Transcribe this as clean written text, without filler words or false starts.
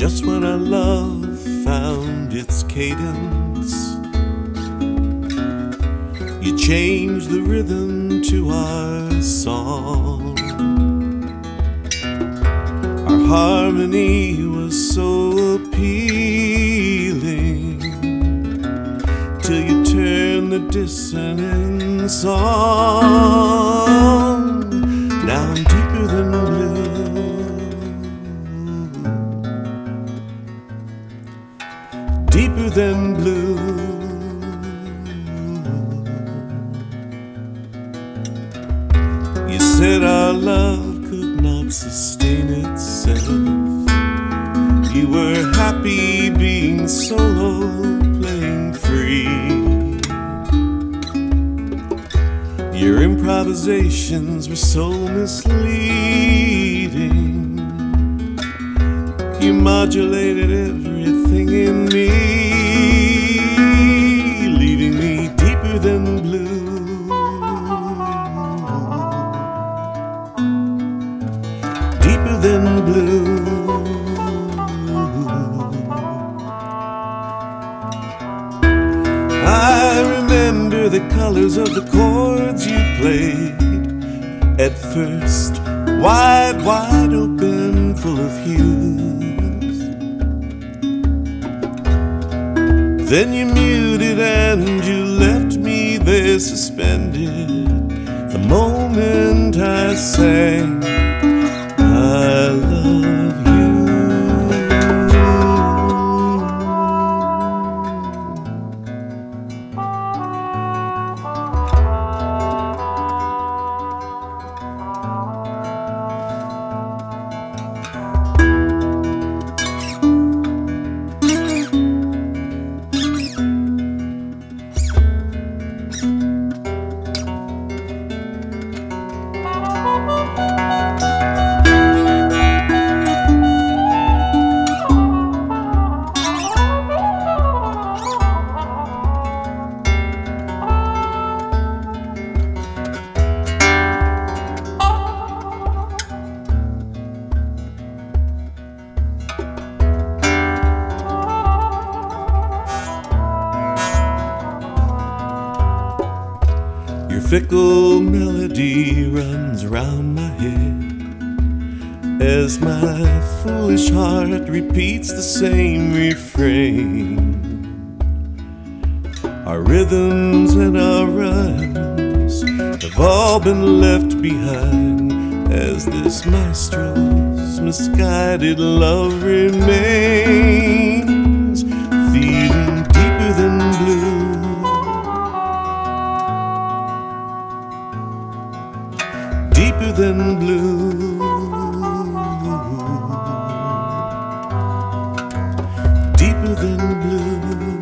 Just when our love found its cadence, you changed the rhythm to our song. Our harmony was so appealing till you turned the dissonance on. Now I'm deeper than blue, deeper than blue. You said our love could not sustain itself. You were happy being solo, playing free. Your improvisations were so misleading. You modulated everything in me, leaving me deeper than blue, deeper than blue. I remember the colors of the chords you played. At first, wide, wide open, full of hues. Then you muted and you left me there suspended. The moment I sang, I love you. Your fickle melody runs round my head as my foolish heart repeats the same refrain. Our rhythms and our rhymes have all been left behind as this maestro's misguided love remains, feeling deeper than blue, deeper than blue, deeper than blue.